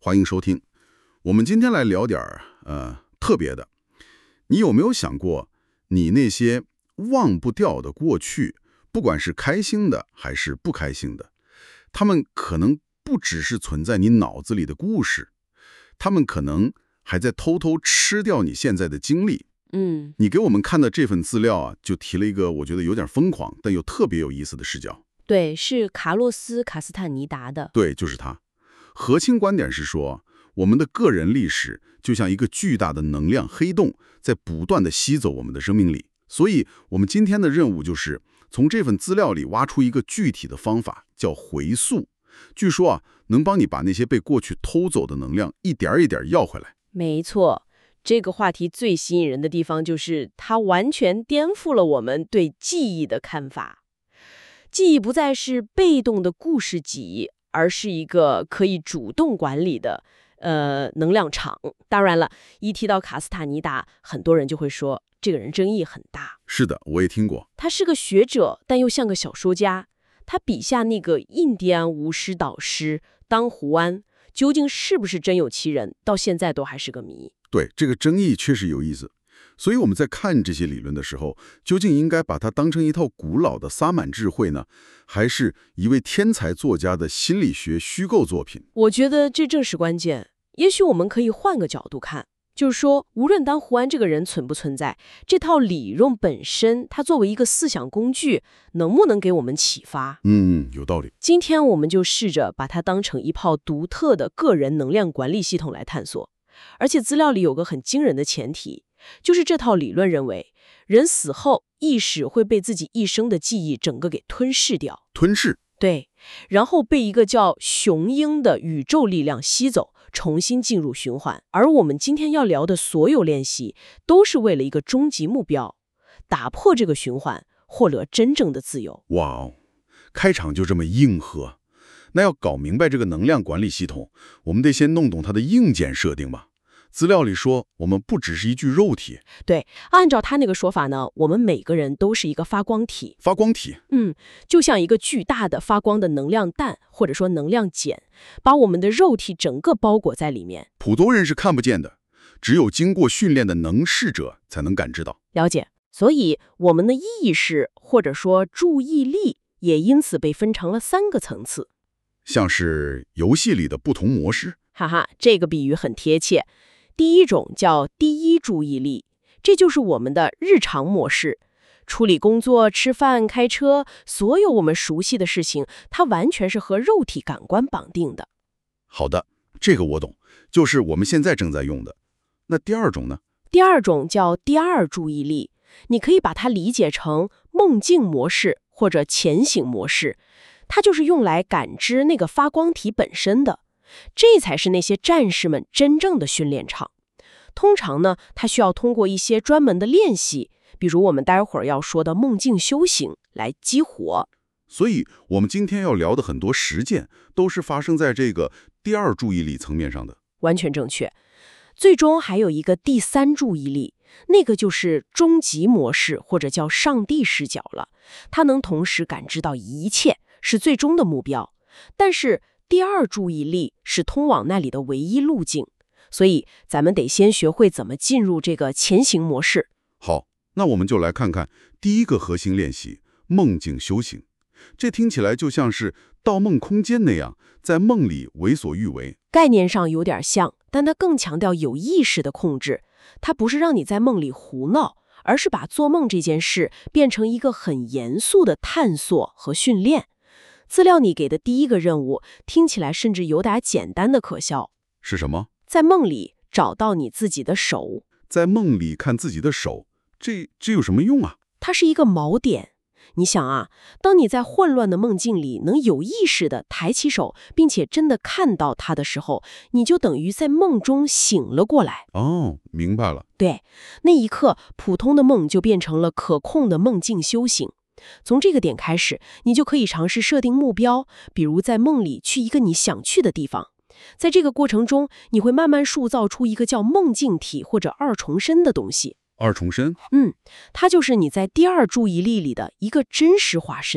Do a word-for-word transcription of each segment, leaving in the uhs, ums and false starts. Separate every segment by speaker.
Speaker 1: 欢迎收听。我们今天来聊点儿呃特别的。你有没有想过，你那些忘不掉的过去，不管是开心的还是不开心的，他们可能不只是存在你脑子里的故事，他们可能还在偷偷吃掉你现在的经历。
Speaker 2: 嗯，
Speaker 1: 你给我们看的这份资料啊，就提了一个我觉得有点疯狂，但又特别有意思的视角。
Speaker 2: 对，是卡洛斯·卡斯坦尼达的。
Speaker 1: 对，就是他。核心观点是说，我们的个人历史就像一个巨大的能量黑洞，在不断的吸走我们的生命力。所以，我们今天的任务就是从这份资料里挖出一个具体的方法，叫回溯。据说啊，能帮你把那些被过去偷走的能量一点一点要回来。
Speaker 2: 没错，这个话题最吸引人的地方就是它完全颠覆了我们对记忆的看法。记忆不再是被动的故事集，而是一个可以主动管理的呃能量场。当然了，一提到卡斯塔尼达，很多人就会说这个人争议很大。
Speaker 1: 是的，我也听过。
Speaker 2: 他是个学者，但又像个小说家。他笔下那个印第安巫师导师当胡安，究竟是不是真有其人，到现在都还是个谜。
Speaker 1: 对，这个争议确实有意思。所以我们在看这些理论的时候，究竟应该把它当成一套古老的萨满智慧呢，还是一位天才作家的心理学虚构作品？
Speaker 2: 我觉得这正是关键。也许我们可以换个角度看，就是说，无论当胡安这个人存不存在，这套理论本身，它作为一个思想工具，能不能给我们启发？
Speaker 1: 嗯，有道理。
Speaker 2: 今天我们就试着把它当成一套独特的个人能量管理系统来探索。而且资料里有个很惊人的前提，就是这套理论认为，人死后意识会被自己一生的记忆整个给吞噬掉。
Speaker 1: 吞噬？
Speaker 2: 对，然后被一个叫雄鹰的宇宙力量吸走，重新进入循环。而我们今天要聊的所有练习，都是为了一个终极目标，打破这个循环，获得真正的自由。
Speaker 1: 哇哦，开场就这么硬核。那要搞明白这个能量管理系统，我们得先弄懂它的硬件设定吧。资料里说，我们不只是一具肉体。
Speaker 2: 对，按照他那个说法呢，我们每个人都是一个发光体。
Speaker 1: 发光体？
Speaker 2: 嗯，就像一个巨大的发光的能量弹，或者说能量茧，把我们的肉体整个包裹在里面。
Speaker 1: 普通人是看不见的，只有经过训练的能视者才能感知到。
Speaker 2: 了解。所以我们的意识或者说注意力也因此被分成了三个层次，
Speaker 1: 像是游戏里的不同模式。
Speaker 2: 哈哈，这个比喻很贴切。第一种叫第一注意力，这就是我们的日常模式，处理工作、吃饭、开车，所有我们熟悉的事情，它完全是和肉体感官绑定的。
Speaker 1: 好的，这个我懂，就是我们现在正在用的。那第二种呢？
Speaker 2: 第二种叫第二注意力，你可以把它理解成梦境模式或者前醒模式，它就是用来感知那个发光体本身的。这才是那些战士们真正的训练场。通常呢，它需要通过一些专门的练习，比如我们待会儿要说的梦境修行来激活。
Speaker 1: 所以我们今天要聊的很多实践，都是发生在这个第二注意力层面上的。
Speaker 2: 完全正确。最终还有一个第三注意力，那个就是终极模式，或者叫上帝视角了。它能同时感知到一切，是最终的目标。但是第二注意力是通往那里的唯一路径，所以咱们得先学会怎么进入这个前行模式。
Speaker 1: 好，那我们就来看看第一个核心练习——梦境修行。这听起来就像是盗梦空间那样，在梦里为所欲为。
Speaker 2: 概念上有点像，但它更强调有意识的控制。它不是让你在梦里胡闹，而是把做梦这件事变成一个很严肃的探索和训练。资料你给的第一个任务，听起来甚至有点简单的可笑。
Speaker 1: 是什么？
Speaker 2: 在梦里找到你自己的手。
Speaker 1: 在梦里看自己的手，这这有什么用啊？
Speaker 2: 它是一个锚点。你想啊，当你在混乱的梦境里能有意识地抬起手，并且真的看到它的时候，你就等于在梦中醒了过来。
Speaker 1: 哦，明白了。
Speaker 2: 对，那一刻，普通的梦就变成了可控的梦境修行。从这个点开始，你就可以尝试设定目标，比如在梦里去一个你想去的地方。在这个过程中，你会慢慢塑造出一个叫梦境体或者二重身的东西。
Speaker 1: 二重身？
Speaker 2: 嗯，它就是你在第二注意力里的一个真实化身。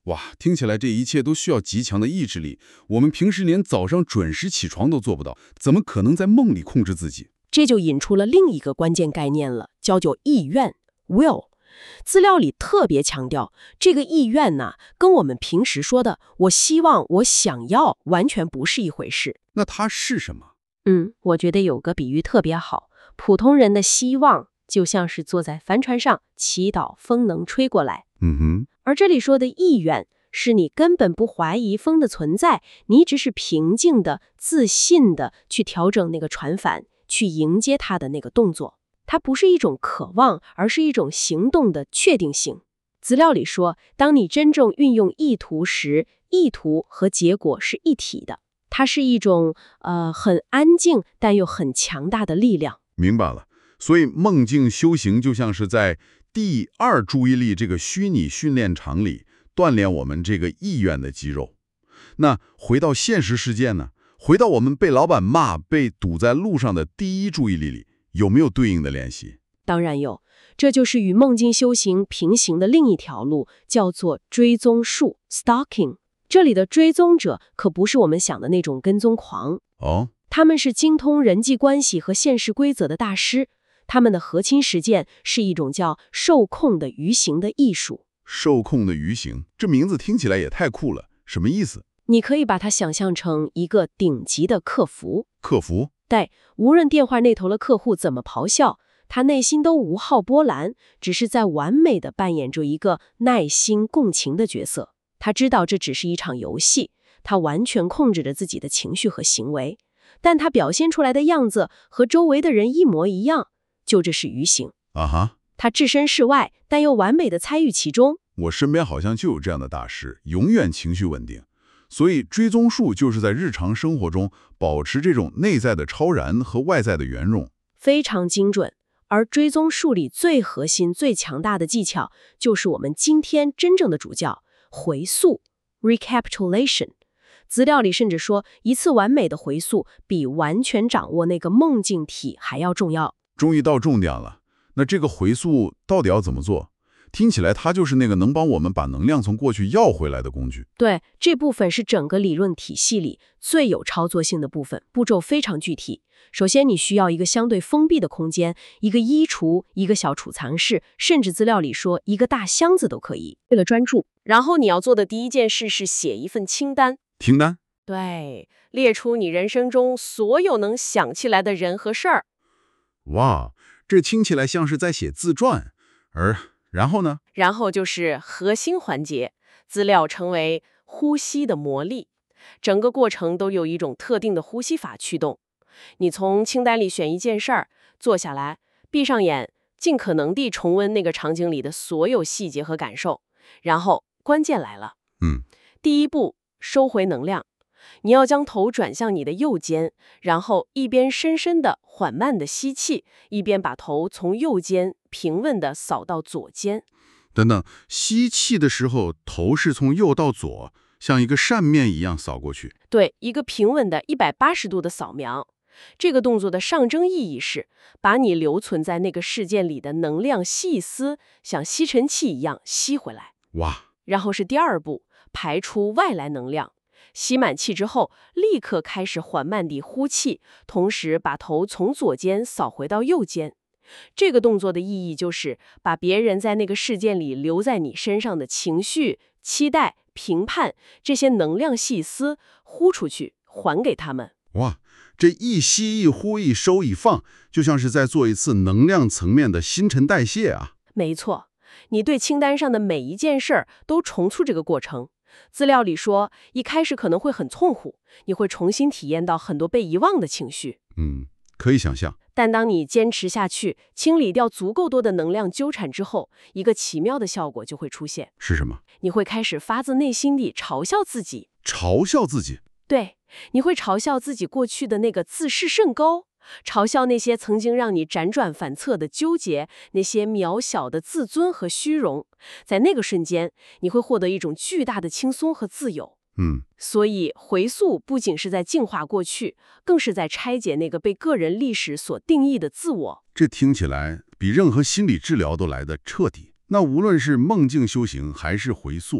Speaker 3: 哇，听起来这一切都需要极强的意志力，我们平时连早上准时起床都做不到，怎么可能在梦里控制自己？
Speaker 2: 这就引出了另一个关键概念了，叫做意愿 will。资料里特别强调，这个意愿呢，跟我们平时说的“我希望”“我想要”完全不是一回事。
Speaker 3: 那它是什么？
Speaker 2: 嗯，我觉得有个比喻特别好，普通人的希望就像是坐在帆船上祈祷风能吹过来，
Speaker 3: 嗯哼，
Speaker 2: 而这里说的意愿是你根本不怀疑风的存在，你只是平静的、自信的去调整那个船帆，去迎接它的那个动作。它不是一种渴望，而是一种行动的确定性。资料里说，当你真正运用意图时，意图和结果是一体的。它是一种呃很安静但又很强大的力量。
Speaker 1: 明白了。所以梦境修行就像是在第二注意力这个虚拟训练场里锻炼我们这个意愿的肌肉。那回到现实世界呢？回到我们被老板骂、被堵在路上的第一注意力里，有没有对应的练习？
Speaker 2: 当然有，这就是与梦境修行平行的另一条路，叫做追踪术 （stalking）。这里的追踪者可不是我们想的那种跟踪狂，
Speaker 1: 哦，
Speaker 2: 他们是精通人际关系和现实规则的大师。他们的核心实践是一种叫受控的鱼行的艺术。
Speaker 1: 受控的鱼行，这名字听起来也太酷了，什么意思？
Speaker 2: 你可以把它想象成一个顶级的客服。
Speaker 1: 客服？
Speaker 2: 对，无论电话那头的客户怎么咆哮，他内心都无号波澜，只是在完美地扮演着一个耐心共情的角色。他知道这只是一场游戏，他完全控制着自己的情绪和行为，但他表现出来的样子和周围的人一模一样，就这是鱼行。
Speaker 1: 啊哈，
Speaker 2: 他置身事外，但又完美地参与其中。
Speaker 1: 我身边好像就有这样的大师，永远情绪稳定。所以追踪术就是在日常生活中保持这种内在的超然和外在的圆融，
Speaker 2: 非常精准。而追踪术里最核心、最强大的技巧，就是我们今天真正的主教——回溯 （recapitulation）。资料里甚至说，一次完美的回溯比完全掌握那个梦境体还要重要。
Speaker 1: 终于到重点了。那这个回溯到底要怎么做？听起来它就是那个能帮我们把能量从过去要回来的工具。
Speaker 2: 对，这部分是整个理论体系里最有操作性的部分，步骤非常具体。首先，你需要一个相对封闭的空间，一个衣橱，一个小储藏室，甚至资料里说一个大箱子都可以，为了专注。然后你要做的第一件事是写一份清单。
Speaker 1: 清单？
Speaker 2: 对，列出你人生中所有能想起来的人和事儿。
Speaker 1: 哇，这听起来像是在写自传。而然后呢？
Speaker 2: 然后就是核心环节，资料称为呼吸的魔力。整个过程都有一种特定的呼吸法驱动。你从清单里选一件事儿，坐下来，闭上眼，尽可能地重温那个场景里的所有细节和感受。然后关键来了，
Speaker 1: 嗯，
Speaker 2: 第一步，收回能量。你要将头转向你的右肩，然后一边深深的、缓慢的吸气，一边把头从右肩平稳地扫到左肩。
Speaker 1: 等等，吸气的时候，头是从右到左，像一个扇面一样扫过去。
Speaker 2: 对，一个平稳的一百八十度的扫描。这个动作的象征意义是，把你留存在那个事件里的能量细丝，像吸尘器一样吸回来。
Speaker 1: 哇！
Speaker 2: 然后是第二步，排出外来能量。吸满气之后，立刻开始缓慢地呼气，同时把头从左肩扫回到右肩。这个动作的意义就是把别人在那个事件里留在你身上的情绪、期待、评判这些能量细丝呼出去，还给他们。
Speaker 1: 哇，这一吸一呼一收一放，就像是在做一次能量层面的新陈代谢啊。
Speaker 2: 没错，你对清单上的每一件事儿都重塑这个过程。资料里说，一开始可能会很痛苦，你会重新体验到很多被遗忘的情绪。
Speaker 1: 嗯，可以想象。
Speaker 2: 但当你坚持下去，清理掉足够多的能量纠缠之后，一个奇妙的效果就会出现。
Speaker 1: 是什么？
Speaker 2: 你会开始发自内心地嘲笑自己。
Speaker 1: 嘲笑自己？
Speaker 2: 对，你会嘲笑自己过去的那个自视甚高，嘲笑那些曾经让你辗转反侧的纠结，那些渺小的自尊和虚荣。在那个瞬间，你会获得一种巨大的轻松和自由。
Speaker 1: 嗯，
Speaker 2: 所以回溯不仅是在净化过去，更是在拆解那个被个人历史所定义的自我。
Speaker 1: 这听起来比任何心理治疗都来得彻底。那无论是梦境修行还是回溯，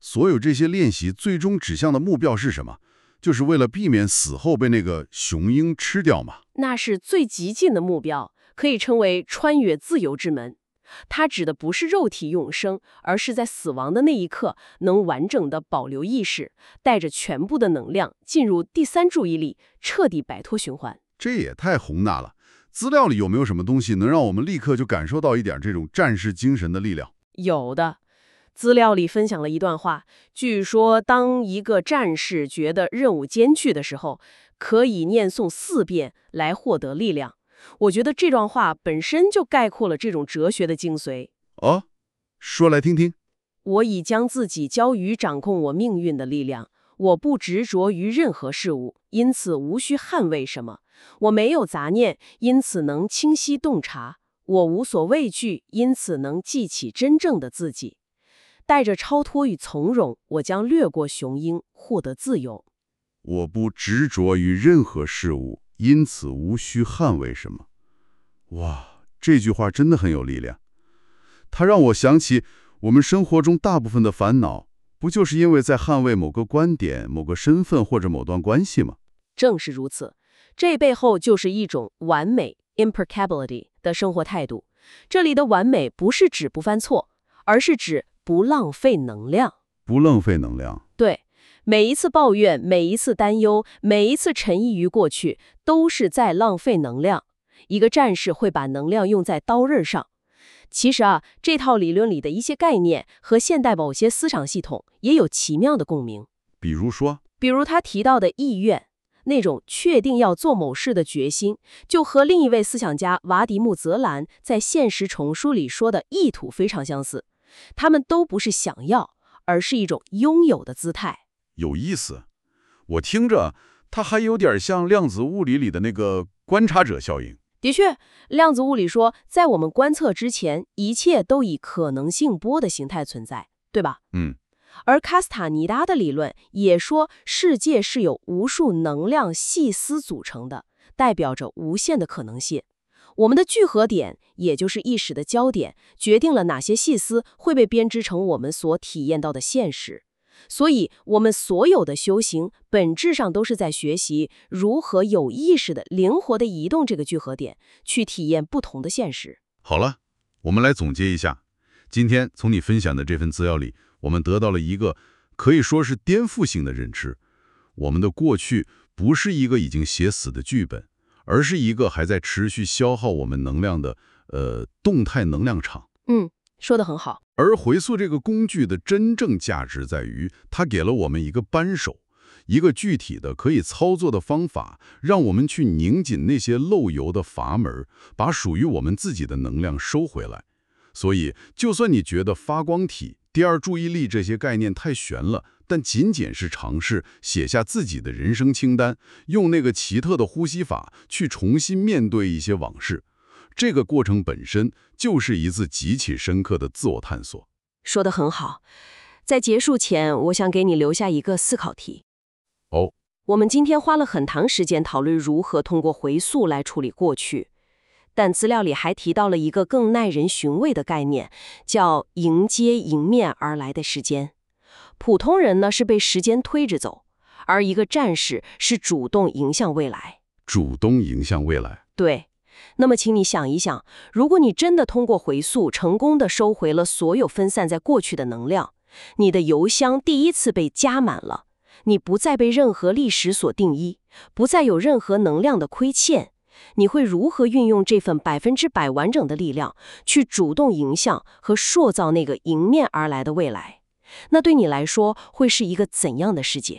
Speaker 1: 所有这些练习最终指向的目标是什么？就是为了避免死后被那个雄鹰吃掉嘛？
Speaker 2: 那是最激进的目标，可以称为穿越自由之门。它指的不是肉体永生，而是在死亡的那一刻能完整的保留意识，带着全部的能量进入第三注意力，彻底摆脱循环。
Speaker 1: 这也太宏大了。资料里有没有什么东西能让我们立刻就感受到一点这种战士精神的力量？
Speaker 2: 有的。资料里分享了一段话，据说当一个战士觉得任务艰巨的时候，可以念诵四遍来获得力量。我觉得这段话本身就概括了这种哲学的精髓。
Speaker 1: 哦，说来听听。
Speaker 2: 我已将自己交于掌控我命运的力量，我不执着于任何事物，因此无需捍卫什么。我没有杂念，因此能清晰洞察。我无所畏惧，因此能记起真正的自己。带着超脱与从容，我将掠过雄鹰，获得自由。
Speaker 1: 我不执着于任何事物，因此无需捍卫什么。哇，这句话真的很有力量。它让我想起我们生活中大部分的烦恼，不就是因为在捍卫某个观点、某个身份或者某段关系吗？
Speaker 2: 正是如此，这背后就是一种完美 impeccability 的生活态度。这里的完美不是指不犯错，而是指不浪费能量。
Speaker 1: 不浪费能量。
Speaker 2: 对，每一次抱怨，每一次担忧，每一次沉溺于过去，都是在浪费能量。一个战士会把能量用在刀刃上。其实啊，这套理论里的一些概念和现代某些思想系统也有奇妙的共鸣。
Speaker 1: 比如说，
Speaker 2: 比如他提到的意愿，那种确定要做某事的决心，就和另一位思想家瓦迪穆·泽兰在《现实丛书》里说的意图非常相似。他们都不是想要，而是一种拥有的姿态。
Speaker 1: 有意思。我听着，它还有点像量子物理里的那个观察者效应。
Speaker 2: 的确，量子物理说，在我们观测之前，一切都以可能性波的形态存在，对吧？
Speaker 1: 嗯。
Speaker 2: 而卡斯塔尼达的理论也说，世界是由无数能量细丝组成的，代表着无限的可能性。我们的聚合点，也就是意识的焦点，决定了哪些细丝会被编织成我们所体验到的现实。所以，我们所有的修行本质上都是在学习如何有意识的、灵活地移动这个聚合点，去体验不同的现实。
Speaker 1: 好了，我们来总结一下。今天从你分享的这份资料里，我们得到了一个可以说是颠覆性的认知：我们的过去不是一个已经写死的剧本，而是一个还在持续消耗我们能量的呃动态能量场。
Speaker 2: 嗯，说得很好。
Speaker 1: 而回溯这个工具的真正价值在于，它给了我们一个扳手，一个具体的可以操作的方法，让我们去拧紧那些漏油的阀门，把属于我们自己的能量收回来。所以，就算你觉得发光体、第二注意力这些概念太玄了，但仅仅是尝试写下自己的人生清单，用那个奇特的呼吸法去重新面对一些往事，这个过程本身就是一次极其深刻的自我探索。
Speaker 2: 说得很好。在结束前，我想给你留下一个思考题。
Speaker 1: 哦，
Speaker 2: 我们今天花了很长时间讨论如何通过回溯来处理过去，但资料里还提到了一个更耐人寻味的概念，叫迎接迎面而来的时间。普通人呢是被时间推着走，而一个战士是主动迎向未来。
Speaker 1: 主动迎向未来。
Speaker 2: 对。那么请你想一想，如果你真的通过回溯成功地收回了所有分散在过去的能量，你的油箱第一次被加满了，你不再被任何历史所定义，不再有任何能量的亏欠，你会如何运用这份百分之百完整的力量，去主动迎向和塑造那个迎面而来的未来？那对你来说会是一个怎样的世界？